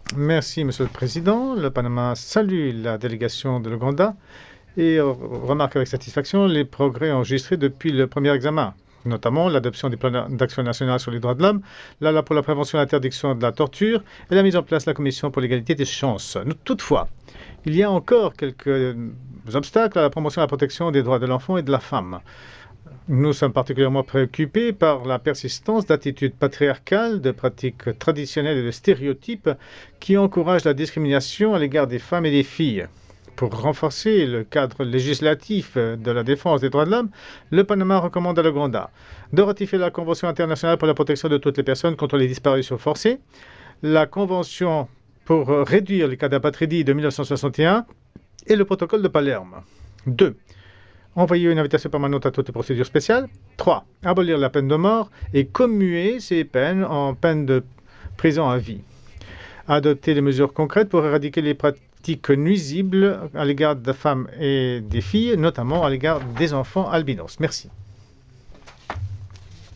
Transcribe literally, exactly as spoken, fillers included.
Merci, Monsieur le Président. Le Panama salue la délégation de l'Ouganda et euh, remarque avec satisfaction les progrès enregistrés depuis le premier examen, notamment l'adoption des plans d'action nationale sur les droits de l'homme, la loi pour la prévention et l'interdiction de la torture et la mise en place de la Commission pour l'égalité des chances. Toutefois, il y a encore quelques obstacles à la promotion et à la protection des droits de l'enfant et de la femme. Nous sommes particulièrement préoccupés par la persistance d'attitudes patriarcales, de pratiques traditionnelles et de stéréotypes qui encouragent la discrimination à l'égard des femmes et des filles. Pour renforcer le cadre législatif de la défense des droits de l'homme, le Panama recommande à l'Ouganda de ratifier la Convention internationale pour la protection de toutes les personnes contre les disparitions forcées, la Convention pour réduire les cas d'apatridie de mille neuf cent soixante et un et le protocole de Palerme. deux. Envoyer une invitation permanente à toutes les procédures spéciales. trois. Abolir la peine de mort et commuer ces peines en peine de prison à vie. Adopter des mesures concrètes pour éradiquer les pratiques nuisibles à l'égard des femmes et des filles, notamment à l'égard des enfants albinos. Merci.